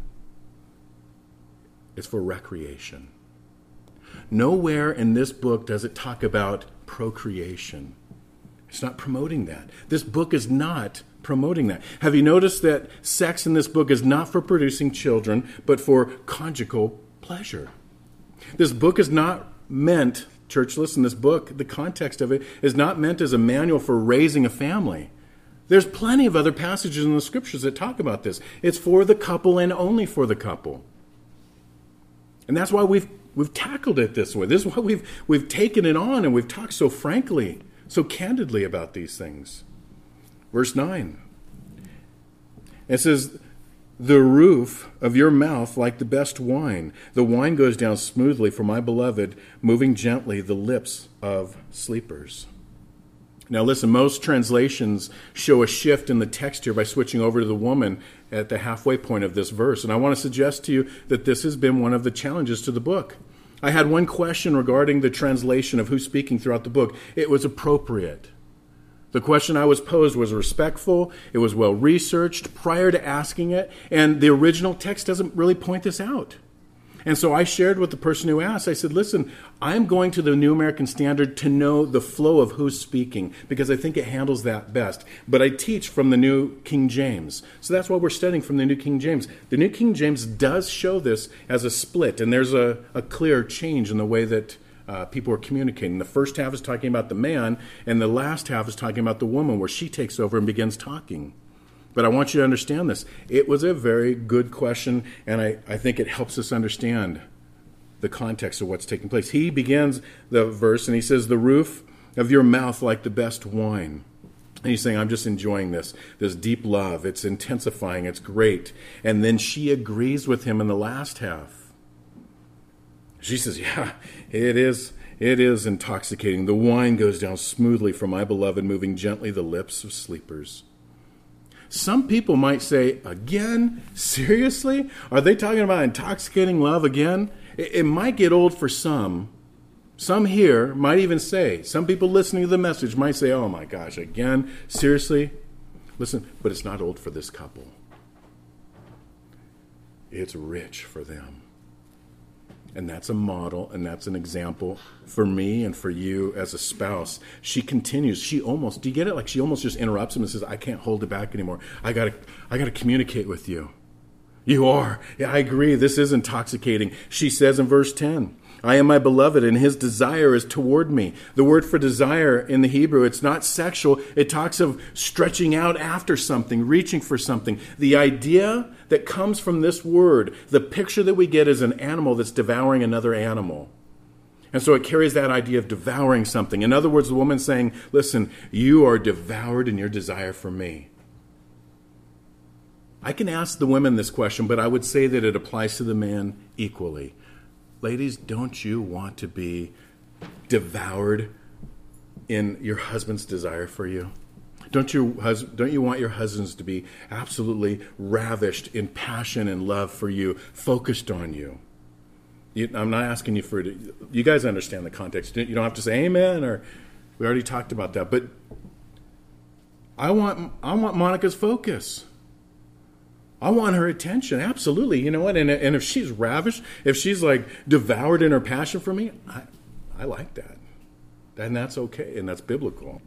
It's for recreation. Nowhere in this book does it talk about procreation. It's not promoting that. This book is not promoting that. Have you noticed that sex in this book is not for producing children, but for conjugal pleasure? This book is not meant, church, listen, this book, the context of it, is not meant as a manual for raising a family. There's plenty of other passages in the scriptures that talk about this. It's for the couple and only for the couple. And that's why we've tackled it this way. This is why we've taken it on, and we've talked so frankly, so candidly about these things. Verse 9. It says, the roof of your mouth like the best wine. The wine goes down smoothly for my beloved, moving gently the lips of sleepers. Now listen, most translations show a shift in the text here by switching over to the woman at the halfway point of this verse. And I want to suggest to you that this has been one of the challenges to the book. I had one question regarding the translation of who's speaking throughout the book. It was appropriate. The question I was posed was respectful. It was well researched prior to asking it. And the original text doesn't really point this out. And so I shared with the person who asked, I said, listen, I'm going to the New American Standard to know the flow of who's speaking because I think it handles that best. But I teach from the New King James. So that's why we're studying from the New King James. The New King James does show this as a split, and there's a clear change in the way that people are communicating. The first half is talking about the man, and the last half is talking about the woman, where she takes over and begins talking. But I want you to understand this. It was a very good question, and I think it helps us understand the context of what's taking place. He begins the verse, and he says, the roof of your mouth like the best wine. And he's saying, I'm just enjoying this deep love. It's intensifying. It's great. And then she agrees with him in the last half. She says, yeah, it is intoxicating. The wine goes down smoothly for my beloved, moving gently the lips of sleepers. Some people might say, again? Seriously? Are they talking about intoxicating love again? It might get old for some. Some here might even say, some people listening to the message might say, oh my gosh, again? Seriously? Listen, but it's not old for this couple. It's rich for them. And that's a model, and that's an example for me and for you as a spouse. She continues. Do you get it? Like she almost just interrupts him and says, I can't hold it back anymore. I gotta communicate with you. You are. Yeah, I agree. This is intoxicating. She says in verse 10, I am my beloved, and his desire is toward me. The word for desire in the Hebrew, it's not sexual. It talks of stretching out after something, reaching for something. The idea that comes from this word, the picture that we get is an animal that's devouring another animal. And so it carries that idea of devouring something. In other words, the woman's saying, listen, you are devoured in your desire for me. I can ask the women this question, but I would say that it applies to the man equally. Ladies, don't you want to be devoured in your husband's desire for you? Don't you want your husbands to be absolutely ravished in passion and love for you, focused on you? I'm not asking you for it. You guys understand the context. You don't have to say amen, or we already talked about that. But I want Monica's focus. I want her attention, absolutely. You know what? And if she's ravished, if she's like devoured in her passion for me, I like that. And that's okay, and that's biblical.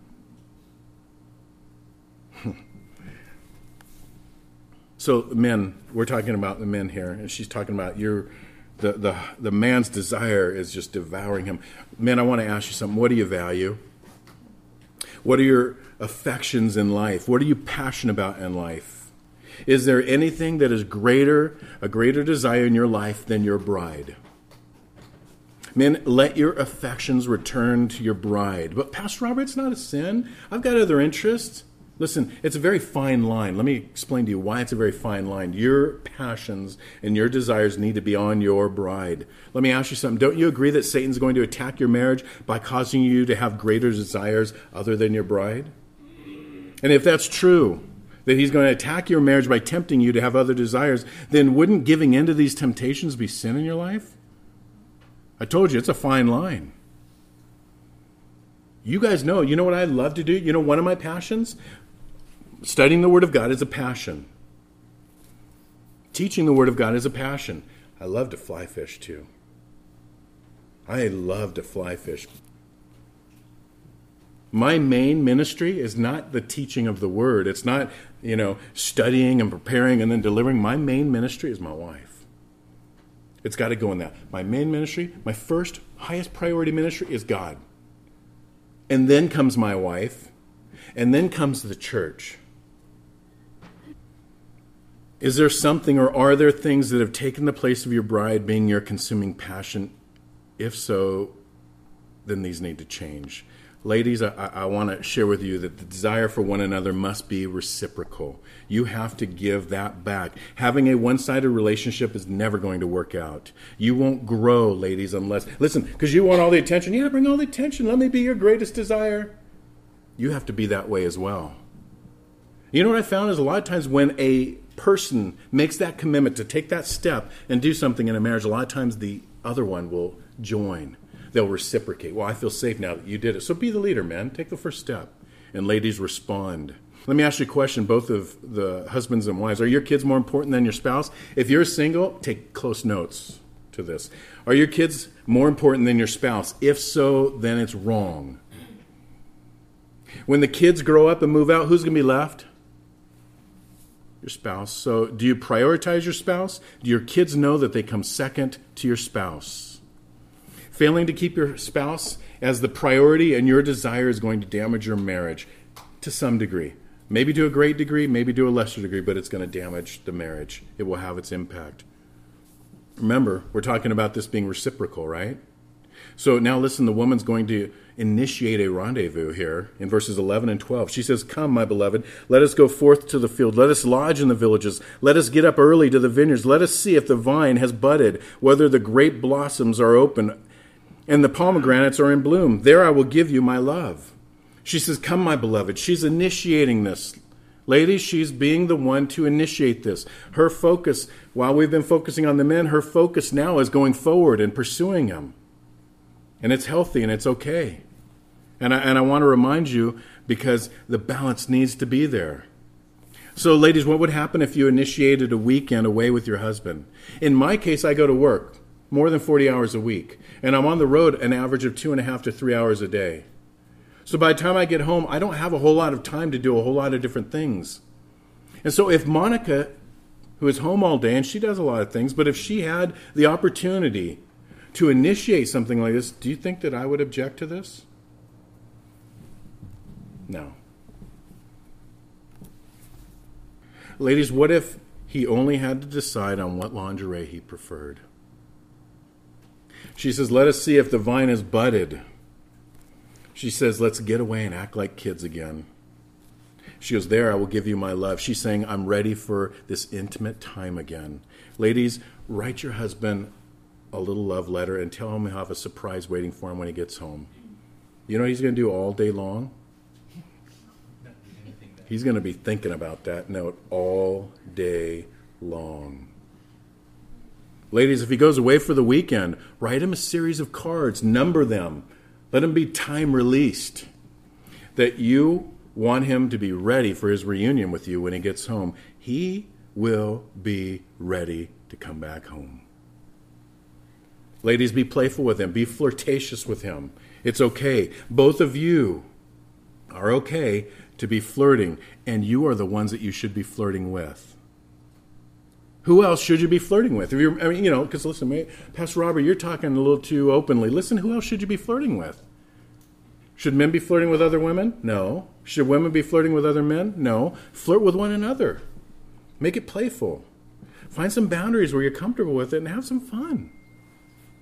So men, we're talking about the men here, and she's talking about the man's desire is just devouring him. Men, I want to ask you something. What do you value? What are your affections in life? What are you passionate about in life? Is there anything that is a greater desire in your life than your bride? Men, let your affections return to your bride. But Pastor Robert, it's not a sin. I've got other interests. Listen, it's a very fine line. Let me explain to you why it's a very fine line. Your passions and your desires need to be on your bride. Let me ask you something. Don't you agree that Satan's going to attack your marriage by causing you to have greater desires other than your bride? And if that's true, that he's going to attack your marriage by tempting you to have other desires, then wouldn't giving in to these temptations be sin in your life? I told you, it's a fine line. You guys know, you know what I love to do? You know, one of my passions? Studying the Word of God is a passion. Teaching the Word of God is a passion. I love to fly fish too. I love to fly fish. My main ministry is not the teaching of the Word. It's not, studying and preparing and then delivering. My main ministry is my wife. It's got to go in that. My main ministry, my first, highest priority ministry is God. And then comes my wife. And then comes the church. Is there something or are there things that have taken the place of your bride being your consuming passion? If so, then these need to change. Ladies, I want to share with you that the desire for one another must be reciprocal. You have to give that back. Having a one-sided relationship is never going to work out. You won't grow, ladies, unless... Listen, because you want all the attention. Yeah, bring all the attention. Let me be your greatest desire. You have to be that way as well. You know what I found is a lot of times when a person makes that commitment to take that step and do something in a marriage, a lot of times the other one will join. They'll reciprocate. Well, I feel safe now that you did it. So be the leader, man. Take the first step. And ladies, respond. Let me ask you a question, both of the husbands and wives. Are your kids more important than your spouse? If you're single, take close notes to this. Are your kids more important than your spouse? If so, then it's wrong. When the kids grow up and move out, who's going to be left? Your spouse. So do you prioritize your spouse? Do your kids know that they come second to your spouse? Failing to keep your spouse as the priority and your desire is going to damage your marriage to some degree. Maybe to a great degree, maybe to a lesser degree, but it's going to damage the marriage. It will have its impact. Remember, we're talking about this being reciprocal, right? So now listen, the woman's going to initiate a rendezvous here in verses 11 and 12. She says, "Come, my beloved, let us go forth to the field. Let us lodge in the villages. Let us get up early to the vineyards. Let us see if the vine has budded, whether the grape blossoms are open, and the pomegranates are in bloom. There I will give you my love." She says, "Come, my beloved." She's initiating this. Ladies, she's being the one to initiate this. Her focus, while we've been focusing on the men, her focus now is going forward and pursuing them. And it's healthy and it's okay. And I want to remind you, because the balance needs to be there. So, ladies, what would happen if you initiated a weekend away with your husband? In my case, I go to work more than 40 hours a week. And I'm on the road an average of 2.5 to 3 hours a day. So by the time I get home, I don't have a whole lot of time to do a whole lot of different things. And so if Monica, who is home all day, and she does a lot of things, but if she had the opportunity to initiate something like this, do you think that I would object to this? No. Ladies, what if he only had to decide on what lingerie he preferred? She says, "Let us see if the vine is budded." She says, "Let's get away and act like kids again." She goes, "There, I will give you my love." She's saying, "I'm ready for this intimate time again." Ladies, write your husband a little love letter and tell him he'll have a surprise waiting for him when he gets home. You know what he's going to do all day long? He's going to be thinking about that note all day long. Ladies, if he goes away for the weekend, write him a series of cards, number them. Let him be time released. That you want him to be ready for his reunion with you when he gets home. He will be ready to come back home. Ladies, be playful with him. Be flirtatious with him. It's okay. Both of you are okay to be flirting, and you are the ones that you should be flirting with. Who else should you be flirting with? Because listen, Pastor Robert, you're talking a little too openly. Listen, who else should you be flirting with? Should men be flirting with other women? No. Should women be flirting with other men? No. Flirt with one another. Make it playful. Find some boundaries where you're comfortable with it and have some fun.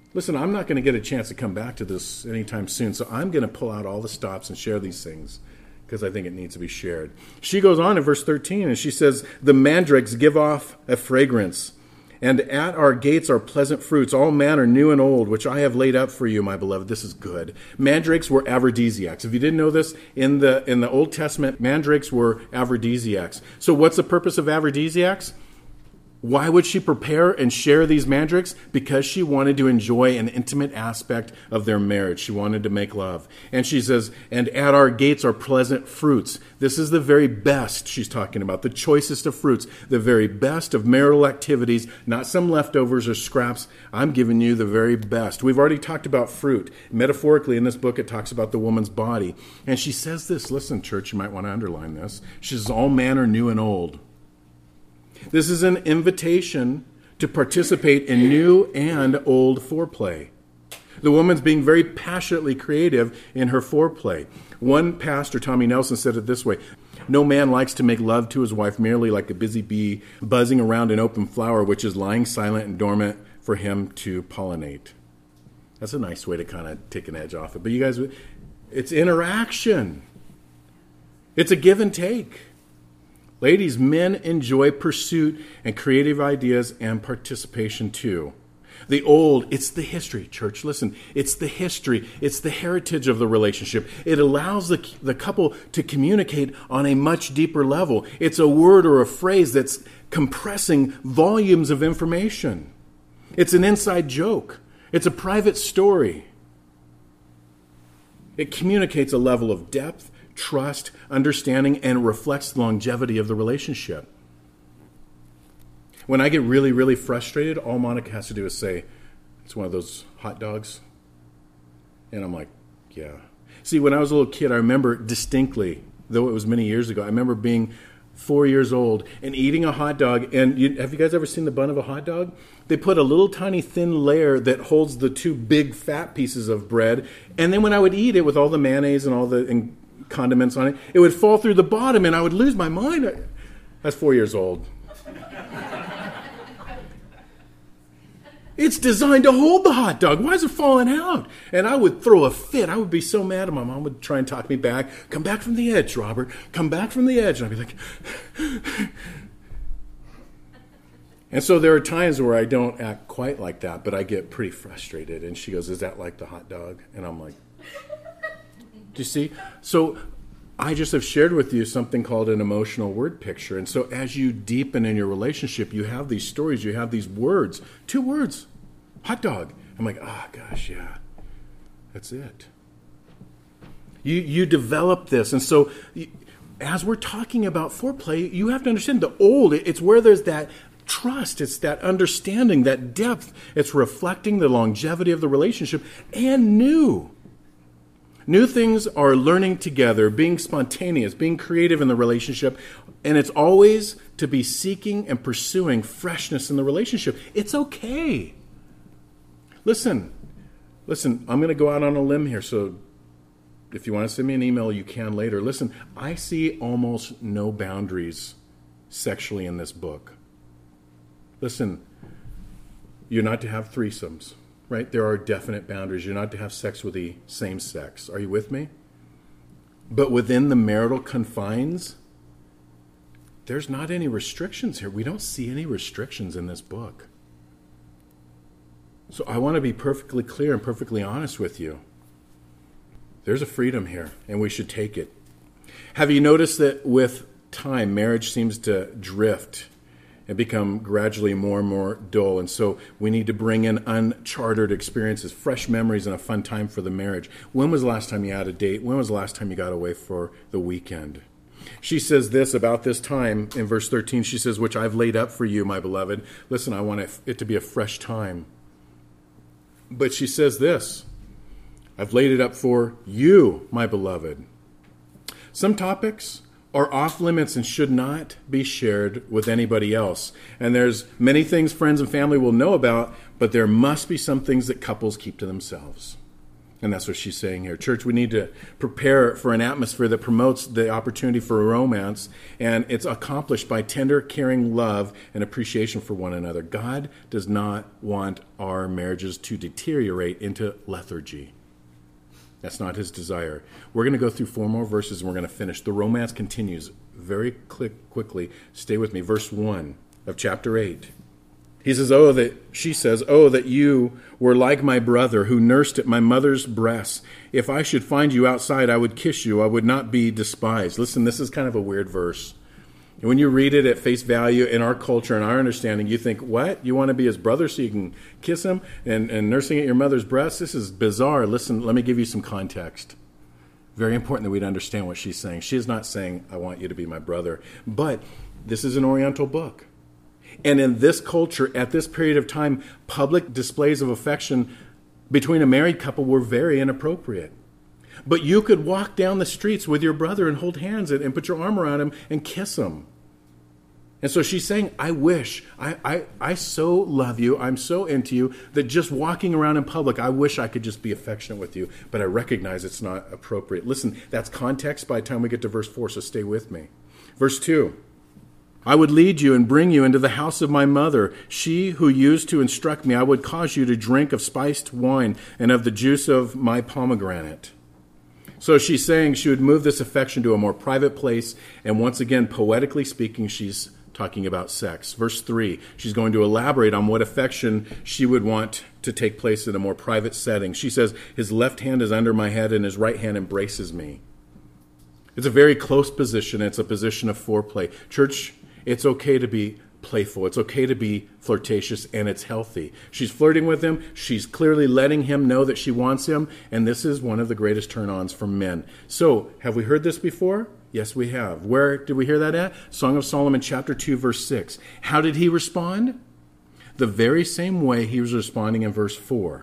Listen, I'm not going to get a chance to come back to this anytime soon, so I'm going to pull out all the stops and share these things because I think it needs to be shared. She goes on in verse 13, and she says, the mandrakes give off a fragrance, and at our gates are pleasant fruits, all manner new and old, which I have laid up for you, my beloved. This is good. Mandrakes were aphrodisiacs. If you didn't know this, in the Old Testament, mandrakes were aphrodisiacs. So what's the purpose of aphrodisiacs? Why would she prepare and share these mandrakes? Because she wanted to enjoy an intimate aspect of their marriage. She wanted to make love. And she says, and at our gates are pleasant fruits. This is the very best she's talking about, the choicest of fruits, the very best of marital activities, not some leftovers or scraps. I'm giving you the very best. We've already talked about fruit. Metaphorically, in this book, it talks about the woman's body. And she says this, listen, church, you might want to underline this. She says, all manner new and old. This is an invitation to participate in new and old foreplay. The woman's being very passionately creative in her foreplay. One pastor, Tommy Nelson, said it this way: no man likes to make love to his wife merely like a busy bee buzzing around an open flower which is lying silent and dormant for him to pollinate. That's a nice way to kind of take an edge off it. But you guys, it's interaction. It's a give and take. Ladies, men enjoy pursuit and creative ideas and participation too. The old, it's the history, church. Listen, it's the history. It's the heritage of the relationship. It allows the couple to communicate on a much deeper level. It's a word or a phrase that's compressing volumes of information. It's an inside joke. It's a private story. It communicates a level of depth, trust, understanding, and reflects the longevity of the relationship. When I get really, really frustrated, all Monica has to do is say, it's one of those hot dogs. And I'm like, yeah. See, when I was a little kid, I remember distinctly, though it was many years ago, I remember being 4 years old and eating a hot dog. And have you guys ever seen the bun of a hot dog? They put a little tiny thin layer that holds the two big fat pieces of bread. And then when I would eat it with all the mayonnaise and all the condiments on it, it would fall through the bottom and I would lose my mind. I was 4 years old. It's designed to hold the hot dog. Why is it falling out? And I would throw a fit. I would be so mad. And my mom would try and talk me back. Come back from the edge, Robert. Come back from the edge. And I'd be like... And so there are times where I don't act quite like that, but I get pretty frustrated. And she goes, is that like the hot dog? And I'm like... Do you see? So I just have shared with you something called an emotional word picture. And so as you deepen in your relationship, you have these stories, you have these words. 2 words. Hot dog. I'm like, gosh, yeah. That's it. You develop this. And so as we're talking about foreplay, you have to understand the old, it's where there's that trust, it's that understanding, that depth. It's reflecting the longevity of the relationship, and new. New things are learning together, being spontaneous, being creative in the relationship, and it's always to be seeking and pursuing freshness in the relationship. It's okay. Listen, I'm going to go out on a limb here, so if you want to send me an email, you can later. Listen, I see almost no boundaries sexually in this book. Listen, you're not to have threesomes. Right? There are definite boundaries. You're not to have sex with the same sex. Are you with me? But within the marital confines, there's not any restrictions here. We don't see any restrictions in this book. So I want to be perfectly clear and perfectly honest with you. There's a freedom here, and we should take it. Have you noticed that with time, marriage seems to drift and become gradually more and more dull? And so we need to bring in uncharted experiences, fresh memories, and a fun time for the marriage. When was the last time you had a date? When was the last time you got away for the weekend? She says this about this time in verse 13. She says, which I've laid up for you, my beloved. Listen, I want it to be a fresh time. But she says this, I've laid it up for you, my beloved. Some topics are off limits and should not be shared with anybody else. And there's many things friends and family will know about, but there must be some things that couples keep to themselves. And that's what she's saying here. Church, we need to prepare for an atmosphere that promotes the opportunity for romance, and it's accomplished by tender, caring love and appreciation for one another. God does not want our marriages to deteriorate into lethargy. That's not his desire. We're going to go through 4 more verses, and we're going to finish. The romance continues very quickly. Stay with me. Verse 1 of chapter 8. She says, "Oh, that you were like my brother who nursed at my mother's breasts. If I should find you outside, I would kiss you. I would not be despised." Listen, this is kind of a weird verse. And when you read it at face value in our culture and our understanding, you think, what? You want to be his brother so you can kiss him and nursing at your mother's breasts? This is bizarre. Listen, let me give you some context. Very important that we'd understand what she's saying. She is not saying, I want you to be my brother. But this is an Oriental book. And in this culture, at this period of time, public displays of affection between a married couple were very inappropriate. But you could walk down the streets with your brother and hold hands and put your arm around him and kiss him. And so she's saying, I wish, I so love you, I'm so into you, that just walking around in public, I wish I could just be affectionate with you, but I recognize it's not appropriate. Listen, that's context by the time we get to verse 4, so stay with me. Verse 2. I would lead you and bring you into the house of my mother. She who used to instruct me, I would cause you to drink of spiced wine and of the juice of my pomegranate. So she's saying she would move this affection to a more private place. And once again, poetically speaking, she's talking about sex. Verse 3, she's going to elaborate on what affection she would want to take place in a more private setting. She says, his left hand is under my head and his right hand embraces me. It's a very close position. It's a position of foreplay. Church, it's okay to be playful. It's okay to be flirtatious, and it's healthy. She's flirting with him. She's clearly letting him know that she wants him, and this is one of the greatest turn-ons for men. So, have we heard this before? Yes, we have. Where did we hear that at? Song of Solomon, chapter 2, verse 6. How did he respond? The very same way he was responding in verse 4.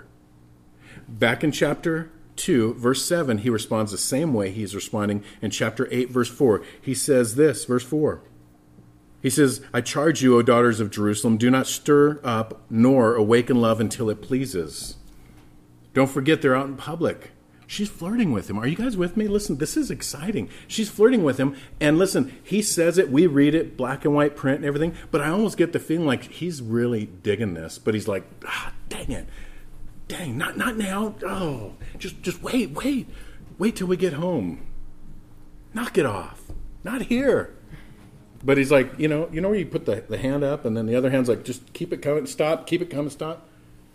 Back in chapter 2, verse 7, he responds the same way he's responding in chapter 8, verse 4. He says this, verse 4. He says, I charge you, O daughters of Jerusalem, do not stir up nor awaken love until it pleases. Don't forget they're out in public. She's flirting with him. Are you guys with me? Listen, this is exciting. She's flirting with him. And listen, he says it. We read it, black and white print and everything. But I almost get the feeling like he's really digging this. But he's like, dang it. Dang, not now. Oh, just wait. Wait till we get home. Knock it off. Not here. But he's like, you know where you put the hand up and then the other hand's like, just keep it coming, stop, keep it coming, stop.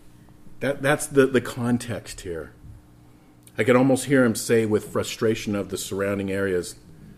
That's the context here. I could almost hear him say with frustration of the surrounding areas,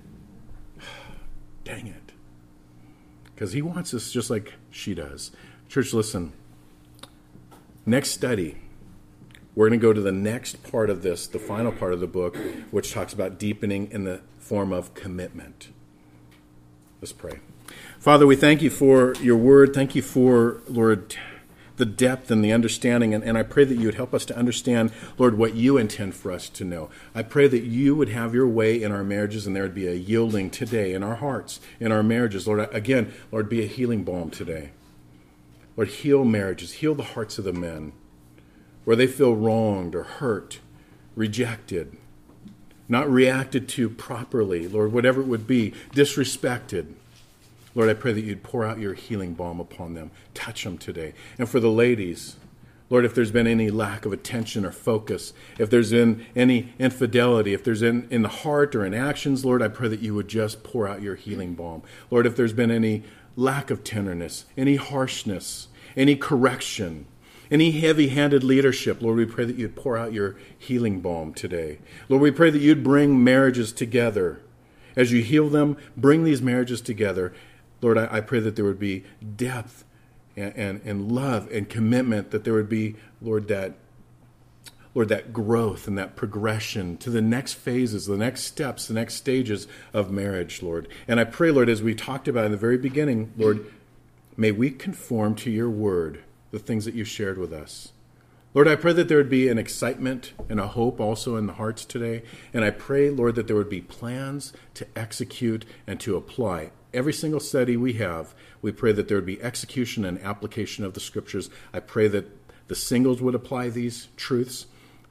dang it. Because he wants us just like she does. Church, listen. Next study, we're going to go to the next part of this, the final part of the book, which talks about deepening in the form of commitment. Let's pray. Father, we thank you for your word. Thank you for, Lord, the depth and the understanding. And I pray that you would help us to understand, Lord, what you intend for us to know. I pray that you would have your way in our marriages and there would be a yielding today in our hearts, in our marriages. Lord, again, Lord, be a healing balm today. Lord, heal marriages. Heal the hearts of the men where they feel wronged or hurt, rejected, not reacted to properly, Lord, whatever it would be, disrespected. Lord, I pray that you'd pour out your healing balm upon them. Touch them today. And for the ladies, Lord, if there's been any lack of attention or focus, if there's been any infidelity, if there's in the heart or in actions, Lord, I pray that you would just pour out your healing balm. Lord, if there's been any lack of tenderness, any harshness, any correction, any heavy-handed leadership, Lord, we pray that you'd pour out your healing balm today. Lord, we pray that you'd bring marriages together. As you heal them, bring these marriages together. Lord, I pray that there would be depth and love and commitment, that there would be, Lord, that growth and that progression to the next phases, the next steps, the next stages of marriage, Lord. And I pray, Lord, as we talked about in the very beginning, Lord, may we conform to your word, the things that you shared with us. Lord, I pray that there would be an excitement and a hope also in the hearts today. And I pray, Lord, that there would be plans to execute and to apply. Every single study we have, we pray that there would be execution and application of the scriptures. I pray that the singles would apply these truths,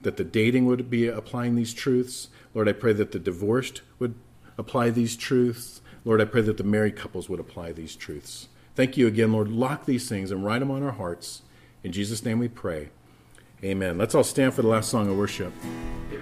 that the dating would be applying these truths. Lord, I pray that the divorced would apply these truths. Lord, I pray that the married couples would apply these truths. Thank you again, Lord. Lock these things and write them on our hearts. In Jesus' name we pray. Amen. Let's all stand for the last song of worship.